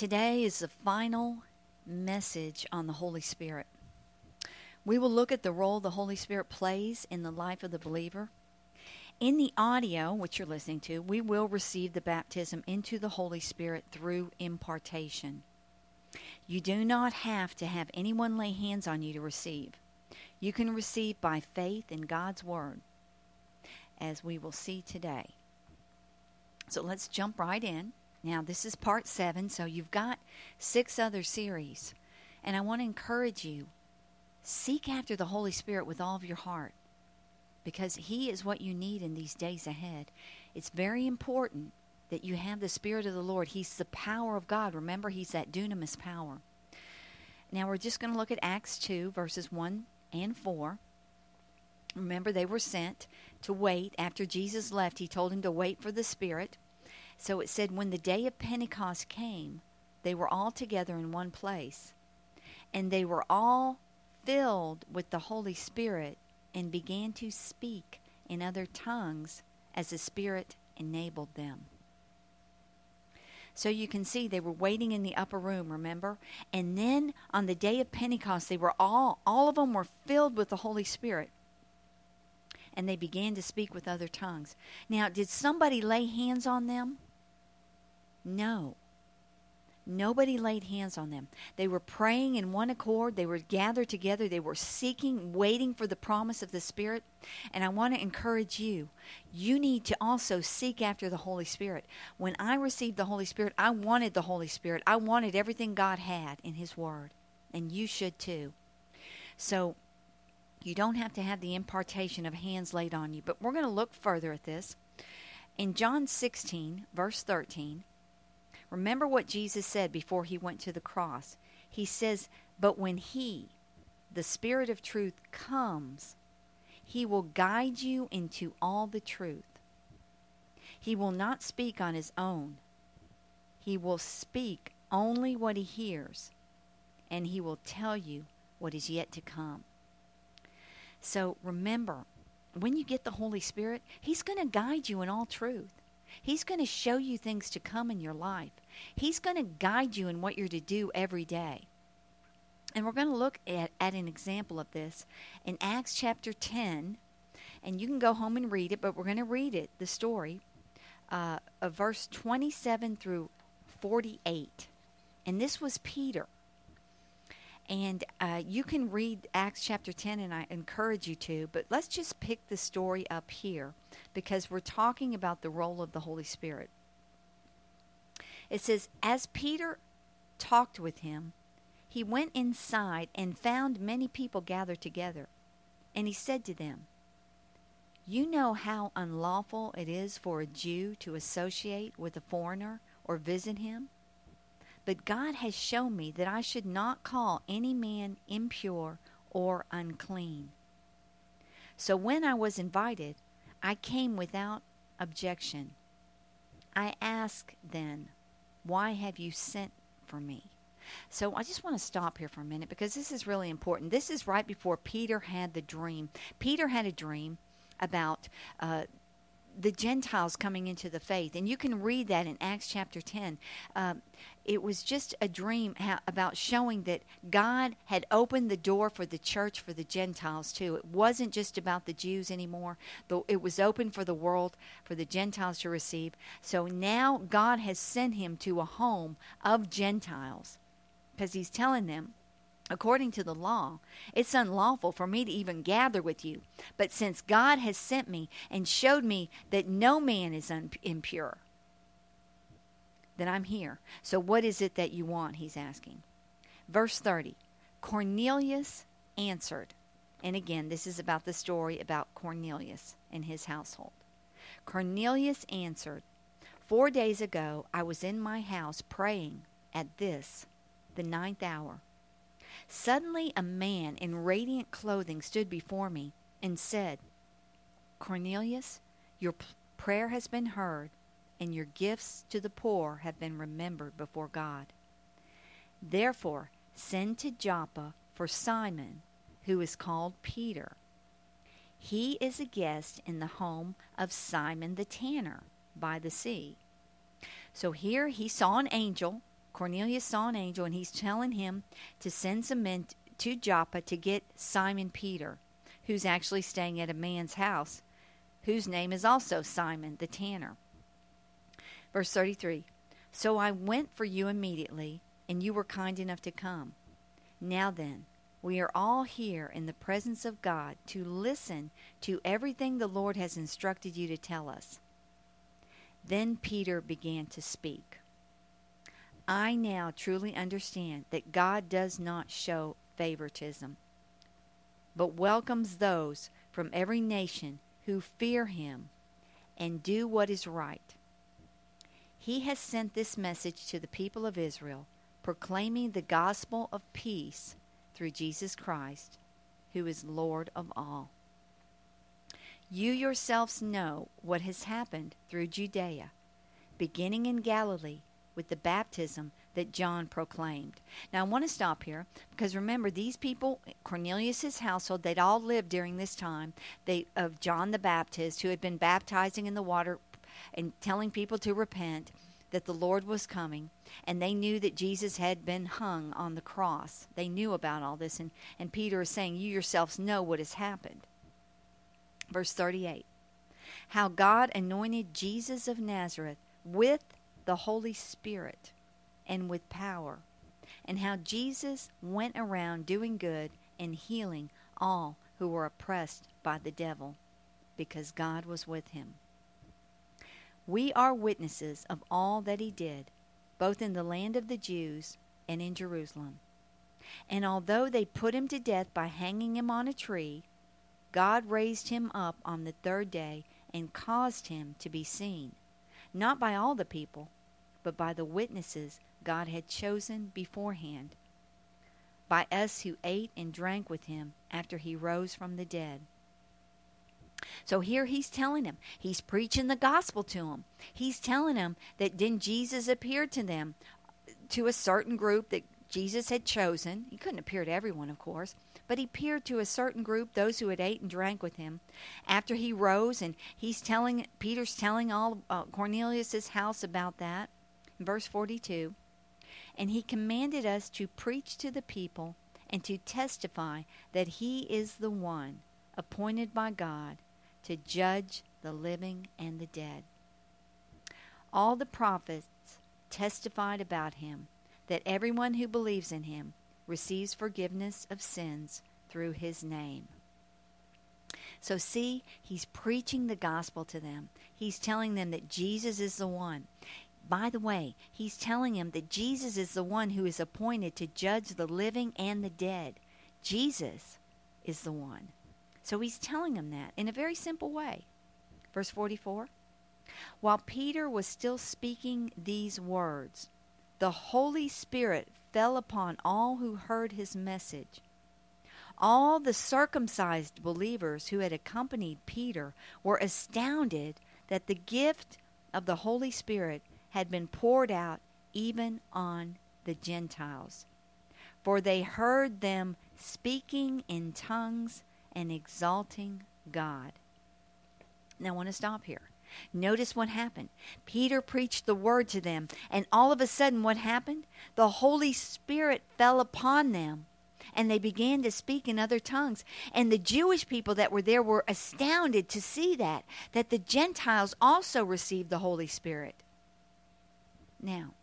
Today is the final message on the Holy Spirit. We will look at the role the Holy Spirit plays in the life of the believer. In the audio, which you're listening to, we will receive the baptism into the Holy Spirit through impartation. You do not have to have anyone lay hands on you to receive. You can receive by faith in God's Word, as we will see today. So let's jump right in. Now, this is part 7, so you've got 6 other series. And I want to encourage you, seek after the Holy Spirit with all of your heart, because He is what you need in these days ahead. It's very important that you have the Spirit of the Lord. He's the power of God. Remember, He's that dunamis power. Now, we're just going to look at Acts 2, verses 1 and 4. Remember, they were sent to wait. After Jesus left, He told him to wait for the Spirit. So it said, when the day of Pentecost came, they were all together in one place. And they were all filled with the Holy Spirit and began to speak in other tongues as the Spirit enabled them. So you can see they were waiting in the upper room, remember? And then on the day of Pentecost, they were all of them were filled with the Holy Spirit. And they began to speak with other tongues. Now, did somebody lay hands on them? No. Nobody laid hands on them. They were praying in one accord. They were gathered together. They were seeking, waiting for the promise of the Spirit. And I want to encourage you. You need to also seek after the Holy Spirit. When I received the Holy Spirit, I wanted the Holy Spirit. I wanted everything God had in His Word. And you should too. So, you don't have to have the impartation of hands laid on you. But we're going to look further at this. In John 16, verse 13, remember what Jesus said before He went to the cross. He says, but when He, the Spirit of truth, comes, He will guide you into all the truth. He will not speak on His own. He will speak only what He hears, and He will tell you what is yet to come. So remember, when you get the Holy Spirit, He's going to guide you in all truth. He's going to show you things to come in your life. He's going to guide you in what you're to do every day. And we're going to look at an example of this in Acts chapter 10. And you can go home and read it, but we're going to read it, the story, of verse 27 through 48. And this was Peter. And you can read Acts chapter 10, and I encourage you to. But let's just pick the story up here, because we're talking about the role of the Holy Spirit. It says, as Peter talked with him, he went inside and found many people gathered together. And he said to them, you know how unlawful it is for a Jew to associate with a foreigner or visit him? But God has shown me that I should not call any man impure or unclean. So when I was invited, I came without objection. I asked then, why have you sent for me? So I just want to stop here for a minute, because this is really important. This is right before Peter had the dream. Peter had a dream about the Gentiles coming into the faith. And you can read that in Acts chapter 10. It was just a dream about showing that God had opened the door for the church for the Gentiles too. It wasn't just about the Jews anymore. It was open for the world, for the Gentiles to receive. So now God has sent him to a home of Gentiles, because He's telling them, according to the law, it's unlawful for me to even gather with you. But since God has sent me and showed me that no man is impure, then I'm here. So what is it that you want? He's asking. Verse 30, Cornelius answered. And again, this is about the story about Cornelius and his household. Cornelius answered, 4 days ago I was in my house praying at this, the 9th hour. Suddenly a man in radiant clothing stood before me and said, Cornelius, your prayer has been heard, and your gifts to the poor have been remembered before God. Therefore, send to Joppa for Simon, who is called Peter. He is a guest in the home of Simon the tanner by the sea. So here he saw an angel, Cornelius saw an angel, and he's telling him to send some men to Joppa to get Simon Peter, who's actually staying at a man's house, whose name is also Simon the tanner. Verse 33, so I went for you immediately, and you were kind enough to come. Now then, we are all here in the presence of God to listen to everything the Lord has instructed you to tell us. Then Peter began to speak. I now truly understand that God does not show favoritism, but welcomes those from every nation who fear him and do what is right. He has sent this message to the people of Israel, proclaiming the gospel of peace through Jesus Christ, who is Lord of all. You yourselves know what has happened through Judea, beginning in Galilee with the baptism that John proclaimed. Now I want to stop here because remember, these people, Cornelius' household, they'd all lived during this time of John the Baptist, who had been baptizing in the water and telling people to repent, that the Lord was coming, and they knew that Jesus had been hung on the cross. They knew about all this, and Peter is saying, you yourselves know what has happened. Verse 38, how God anointed Jesus of Nazareth with the Holy Spirit and with power, and how Jesus went around doing good and healing all who were oppressed by the devil, because God was with him. We are witnesses of all that he did, both in the land of the Jews and in Jerusalem. And although they put him to death by hanging him on a tree, God raised him up on the third day and caused him to be seen, not by all the people, but by the witnesses God had chosen beforehand, by us who ate and drank with him after he rose from the dead. So here he's telling them, he's preaching the gospel to them. He's telling them that then Jesus appeared to them, to a certain group that Jesus had chosen. He couldn't appear to everyone, of course, but he appeared to a certain group, those who had ate and drank with him, after he rose. And Peter's telling all Cornelius' house about that. In verse 42, and he commanded us to preach to the people and to testify that he is the one appointed by God to judge the living and the dead. All the prophets testified about him, that everyone who believes in him receives forgiveness of sins through his name. So see, he's preaching the gospel to them. He's telling them that Jesus is the one. By the way, he's telling them that Jesus is the one who is appointed to judge the living and the dead. Jesus is the one. So he's telling them that in a very simple way. Verse 44, while Peter was still speaking these words, the Holy Spirit fell upon all who heard his message. All the circumcised believers who had accompanied Peter were astounded that the gift of the Holy Spirit had been poured out even on the Gentiles. For they heard them speaking in tongues and exalting God. Now I want to stop here. Notice what happened. Peter preached the word to them, and all of a sudden what happened? The Holy Spirit fell upon them, and they began to speak in other tongues. And the Jewish people that were there were astounded to see that the Gentiles also received the Holy Spirit. Now,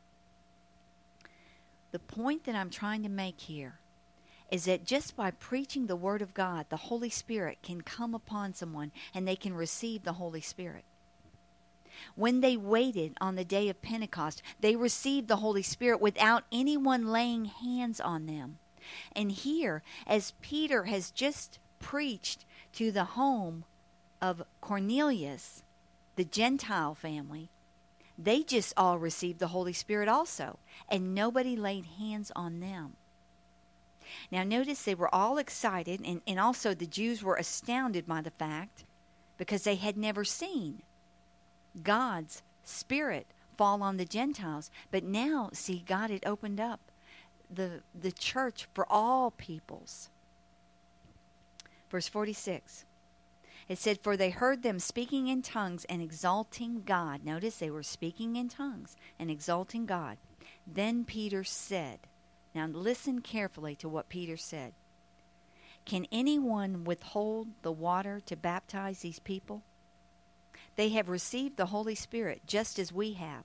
the point that I'm trying to make here is that just by preaching the Word of God, the Holy Spirit can come upon someone and they can receive the Holy Spirit. When they waited on the day of Pentecost, they received the Holy Spirit without anyone laying hands on them. And here, as Peter has just preached to the home of Cornelius, the Gentile family, they just all received the Holy Spirit also, and nobody laid hands on them. Now notice they were all excited, and also the Jews were astounded by the fact, because they had never seen God's Spirit fall on the Gentiles. But now, see, God had opened up the church for all peoples. Verse 46. It said, for they heard them speaking in tongues and exalting God. Notice they were speaking in tongues and exalting God. Then Peter said, now listen carefully to what Peter said. Can anyone withhold the water to baptize these people? They have received the Holy Spirit just as we have.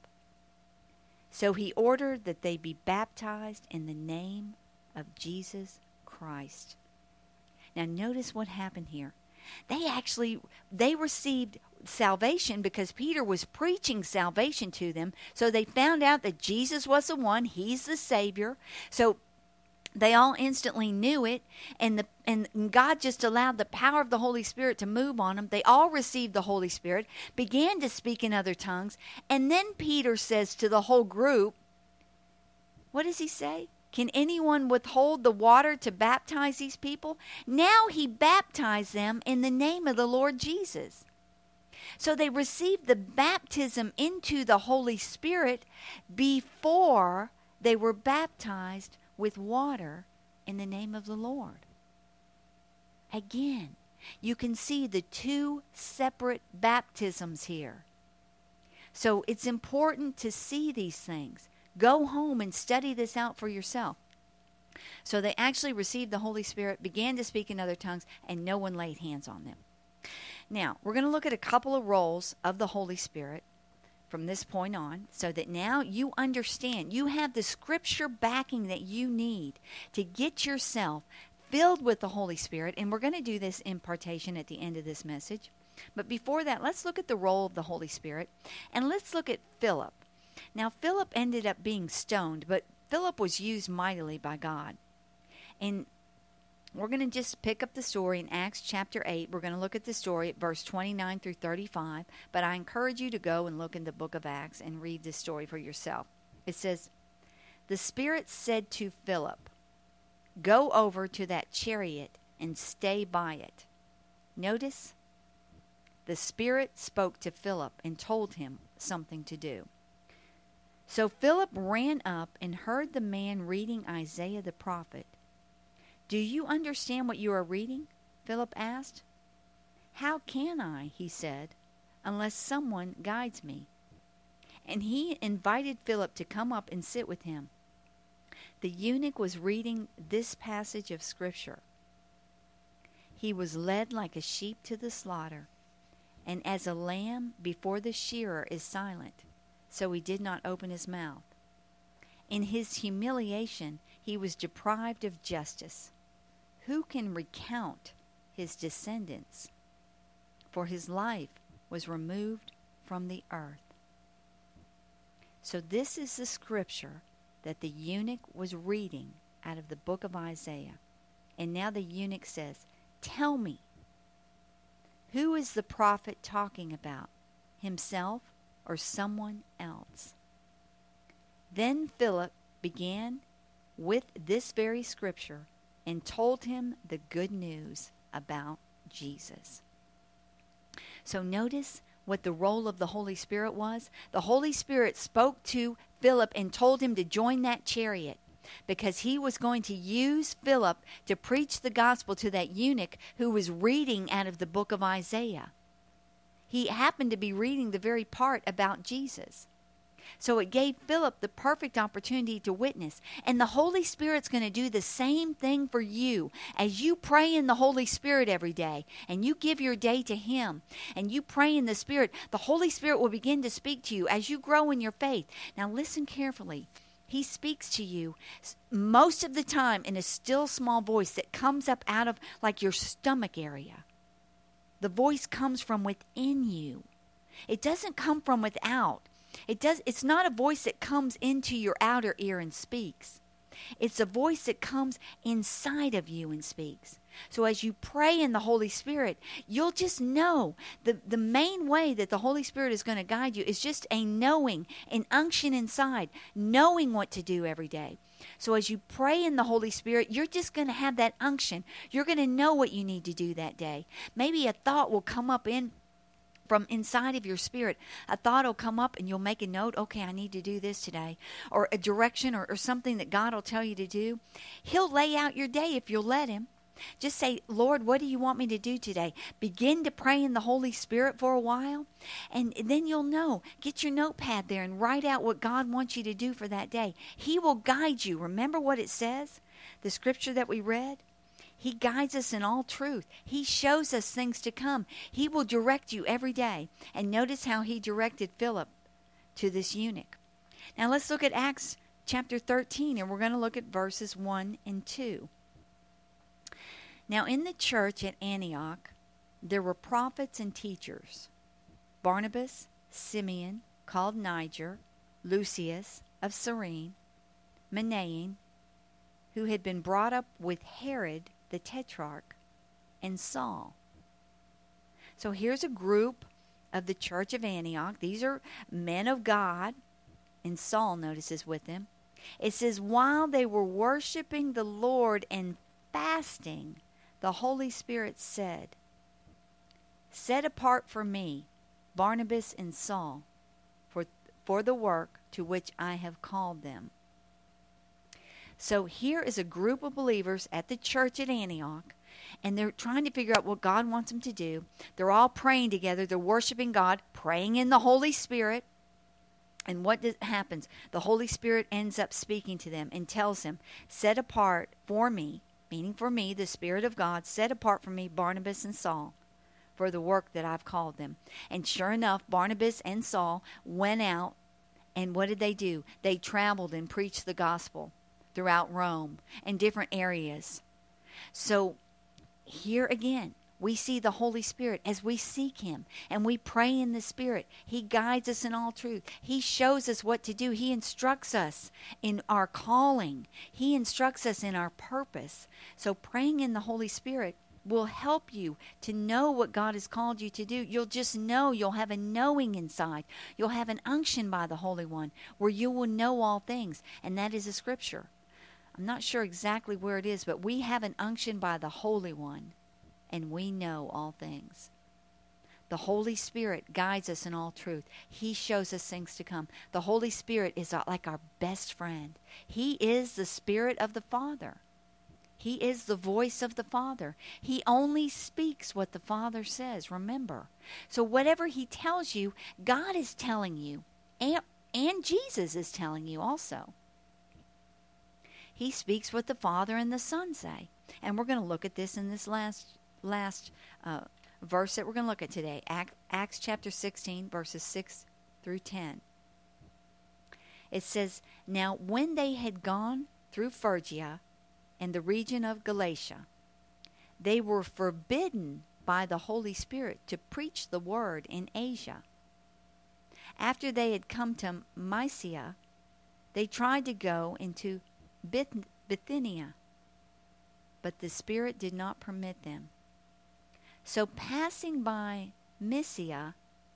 So he ordered that they be baptized in the name of Jesus Christ. Now notice what happened here. They received salvation because Peter was preaching salvation to them. So they found out that Jesus was the one. He's the Savior. So they all instantly knew it, and God just allowed the power of the Holy Spirit to move on them. They all received the Holy Spirit, began to speak in other tongues, and then Peter says to the whole group, what does he say? Can anyone withhold the water to baptize these people? Now he baptized them in the name of the Lord Jesus. So they received the baptism into the Holy Spirit before they were baptized with water in the name of the Lord. Again, you can see the two separate baptisms here. So it's important to see these things. Go home and study this out for yourself. So they actually received the Holy Spirit, began to speak in other tongues, and no one laid hands on them. Now, we're going to look at a couple of roles of the Holy Spirit from this point on, so that now you understand, you have the scripture backing that you need to get yourself filled with the Holy Spirit. And we're going to do this impartation at the end of this message. But before that, let's look at the role of the Holy Spirit, and let's look at Philip. Now, Philip ended up being stoned, but Philip was used mightily by God. And we're going to just pick up the story in Acts chapter 8. We're going to look at the story at verse 29 through 35. But I encourage you to go and look in the book of Acts and read this story for yourself. It says, the Spirit said to Philip, go over to that chariot and stay by it. Notice, the Spirit spoke to Philip and told him something to do. So Philip ran up and heard the man reading Isaiah the prophet. Do you understand what you are reading? Philip asked. How can I, he said, unless someone guides me? And he invited Philip to come up and sit with him. The eunuch was reading this passage of Scripture. He was led like a sheep to the slaughter, and as a lamb before the shearer is silent, so he did not open his mouth. In his humiliation, he was deprived of justice. Who can recount his descendants? For his life was removed from the earth. So this is the scripture that the eunuch was reading out of the book of Isaiah. And now the eunuch says, tell me, who is the prophet talking about? Himself or someone else? Then Philip began with this very scripture and told him the good news about Jesus. So notice what the role of the Holy Spirit was. The Holy Spirit spoke to Philip and told him to join that chariot because he was going to use Philip to preach the gospel to that eunuch who was reading out of the book of Isaiah. He happened to be reading the very part about Jesus. So it gave Philip the perfect opportunity to witness. And the Holy Spirit's going to do the same thing for you. As you pray in the Holy Spirit every day, and you give your day to Him, and you pray in the Spirit, the Holy Spirit will begin to speak to you as you grow in your faith. Now listen carefully. He speaks to you most of the time in a still small voice that comes up out of like your stomach area. The voice comes from within you. It doesn't come from without. It's not a voice that comes into your outer ear and speaks. It's a voice that comes inside of you and speaks. So as you pray in the Holy Spirit, you'll just know the main way that the Holy Spirit is going to guide you is just a knowing, an unction inside, knowing what to do every day. So as you pray in the Holy Spirit, you're just going to have that unction. You're going to know what you need to do that day. Maybe a thought will come up from inside of your spirit. A thought will come up and you'll make a note, okay, I need to do this today. Or a direction or something that God will tell you to do. He'll lay out your day if you'll let Him. Just say, Lord, what do you want me to do today? Begin to pray in the Holy Spirit for a while, and then you'll know. Get your notepad there and write out what God wants you to do for that day. He will guide you. Remember what it says? The scripture that we read? He guides us in all truth. He shows us things to come. He will direct you every day. And notice how he directed Philip to this eunuch. Now let's look at Acts chapter 13, and we're going to look at verses 1 and 2. Now in the church at Antioch, there were prophets and teachers: Barnabas, Simeon, called Niger, Lucius of Cyrene, Manaen, who had been brought up with Herod the Tetrarch, and Saul. So here's a group of the church of Antioch. These are men of God, and Saul, notice, is with them. It says, while they were worshiping the Lord and fasting, the Holy Spirit said, set apart for me Barnabas and Saul for the work to which I have called them. So here is a group of believers at the church at Antioch, and they're trying to figure out what God wants them to do. They're all praying together. They're worshiping God, praying in the Holy Spirit. And what happens? The Holy Spirit ends up speaking to them and tells them, set apart for me, meaning for me, the Spirit of God, set apart for me Barnabas and Saul for the work that I've called them. And sure enough, Barnabas and Saul went out, and what did they do? They traveled and preached the gospel throughout Rome and different areas. So here again, we see the Holy Spirit as we seek him and we pray in the Spirit. He guides us in all truth. He shows us what to do. He instructs us in our calling. He instructs us in our purpose. So praying in the Holy Spirit will help you to know what God has called you to do. You'll just know. You'll have a knowing inside. You'll have an unction by the Holy One where you will know all things. And that is a scripture. I'm not sure exactly where it is, but we have an unction by the Holy One, and we know all things. The Holy Spirit guides us in all truth. He shows us things to come. The Holy Spirit is like our best friend. He is the Spirit of the Father. He is the voice of the Father. He only speaks what the Father says, remember. So whatever he tells you, God is telling you, and Jesus is telling you also. He speaks what the Father and the Son say. And we're going to look at this in this last verse that we're going to look at today. Acts chapter 16, verses 6 through 10. It says, now when they had gone through Phrygia and the region of Galatia, they were forbidden by the Holy Spirit to preach the word in Asia. After they had come to Mysia, they tried to go into Bithynia, but the Spirit did not permit them. So passing by Mysia,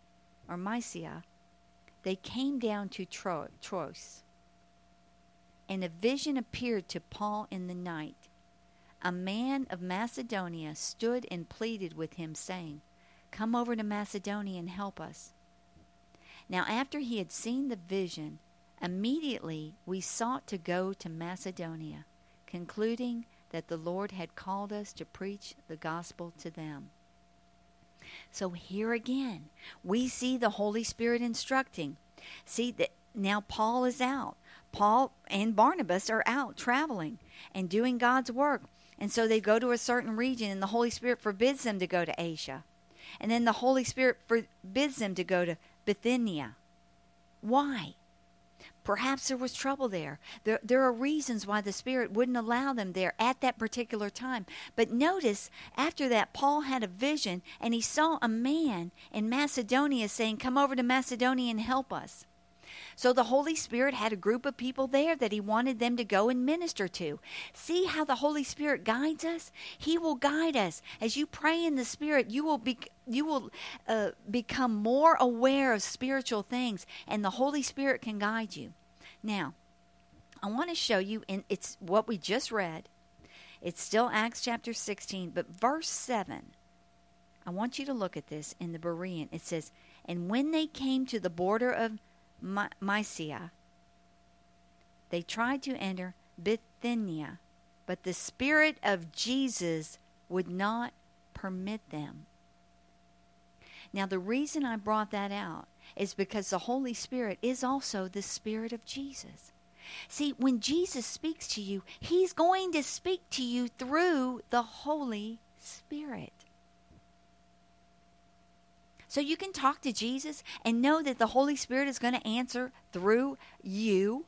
they came down to Troas. And a vision appeared to Paul in the night. A man of Macedonia stood and pleaded with him, saying, come over to Macedonia and help us. Now after he had seen the vision, immediately we sought to go to Macedonia, concluding that the Lord had called us to preach the gospel to them. So here again, we see the Holy Spirit instructing. See that now Paul is out. Paul and Barnabas are out traveling and doing God's work. And so they go to a certain region, and the Holy Spirit forbids them to go to Asia. And then the Holy Spirit forbids them to go to Bithynia. Why? Perhaps there was trouble there. There are reasons why the Spirit wouldn't allow them there at that particular time. But notice, after that, Paul had a vision, and he saw a man in Macedonia saying, come over to Macedonia and help us. So the Holy Spirit had a group of people there that he wanted them to go and minister to. See how the Holy Spirit guides us? He will guide us. As you pray in the Spirit, you will become more aware of spiritual things, and the Holy Spirit can guide you. Now, I want to show you, and it's what we just read. It's still Acts chapter 16, but verse 7. I want you to look at this in the Berean. It says, and when they came to the border of Mysia, they tried to enter Bithynia, But the Spirit of Jesus would not permit them. Now, the reason I brought that out is because the Holy Spirit is also the Spirit of Jesus. See, when Jesus speaks to you, He's going to speak to you through the Holy Spirit. So you can talk to Jesus and know that the Holy Spirit is going to answer through you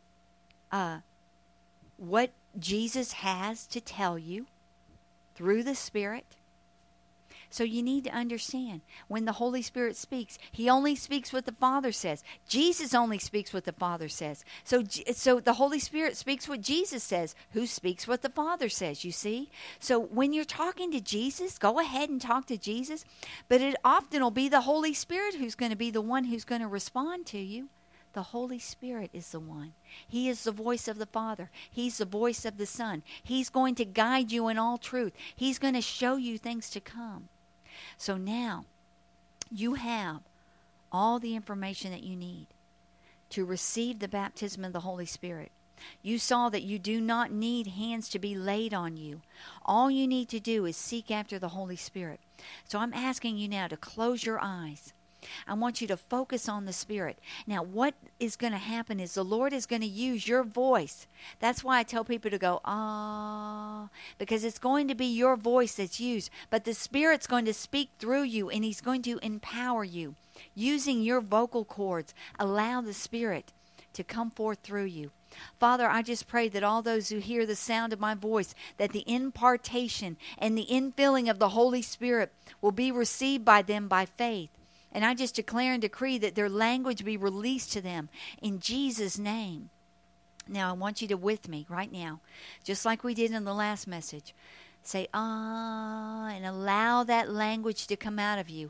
what Jesus has to tell you through the Spirit. So you need to understand, when the Holy Spirit speaks, He only speaks what the Father says. Jesus only speaks what the Father says. So the Holy Spirit speaks what Jesus says. Who speaks what the Father says, you see? So when you're talking to Jesus, go ahead and talk to Jesus. But it often will be the Holy Spirit who's going to be the one who's going to respond to you. The Holy Spirit is the one. He is the voice of the Father. He's the voice of the Son. He's going to guide you in all truth. He's going to show you things to come. So now, you have all the information that you need to receive the baptism of the Holy Spirit. You saw that you do not need hands to be laid on you. All you need to do is seek after the Holy Spirit. So I'm asking you now to close your eyes. I want you to focus on the Spirit. Now, what is going to happen is the Lord is going to use your voice. That's why I tell people to go, because it's going to be your voice that's used. But the Spirit's going to speak through you, and He's going to empower you. Using your vocal cords, allow the Spirit to come forth through you. Father, I just pray that all those who hear the sound of my voice, that the impartation and the infilling of the Holy Spirit will be received by them by faith. And I just declare and decree that their language be released to them in Jesus' name. Now, I want you to, with me right now, just like we did in the last message, say, and allow that language to come out of you.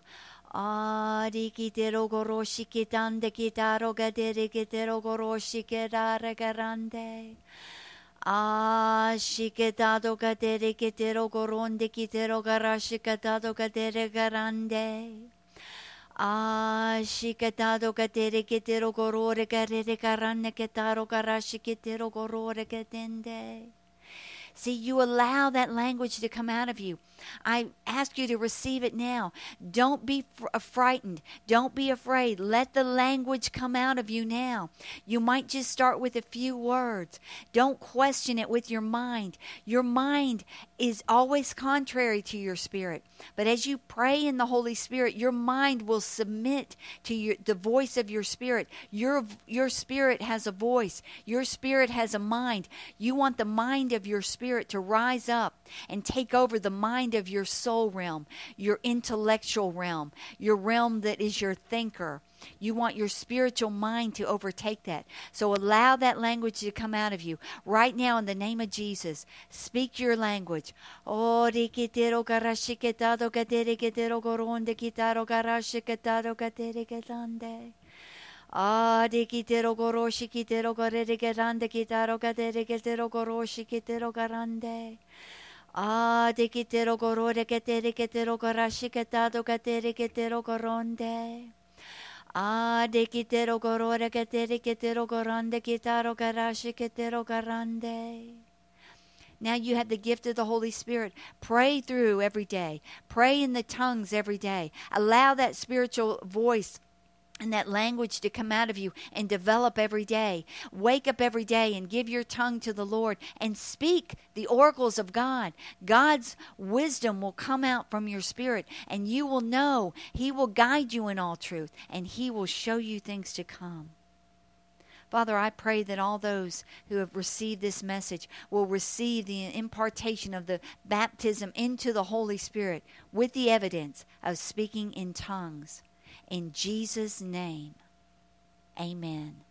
Shikatado katere ketero gorore karere karane ketaro karashi ketero gorore ketende. See, you allow that language to come out of you. I ask you to receive it now. Don't be frightened. Don't be afraid. Let the language come out of you now. You might just start with a few words. Don't question it with your mind. Your mind is always contrary to your spirit. But as you pray in the Holy Spirit, your mind will submit to the voice of your spirit. Your spirit has a voice. Your spirit has a mind. You want the mind of your spirit to rise up and take over the mind of your soul realm, your intellectual realm, your realm that is your thinker. You want your spiritual mind to overtake that. So allow that language to come out of you. Right now, in the name of Jesus, speak your language. De kitero gorore ketere ketero garashi ketado katere ketero goronde. De kitero gorore ketere ketero gorande kitaro garashi ketero garande. Now you have the gift of the Holy Spirit. Pray through every day. Pray in the tongues every day. Allow that spiritual voice and that language to come out of you and develop every day. Wake up every day and give your tongue to the Lord and speak the oracles of God. God's wisdom will come out from your spirit, and you will know He will guide you in all truth, and He will show you things to come. Father, I pray that all those who have received this message will receive the impartation of the baptism into the Holy Spirit with the evidence of speaking in tongues. In Jesus' name, amen.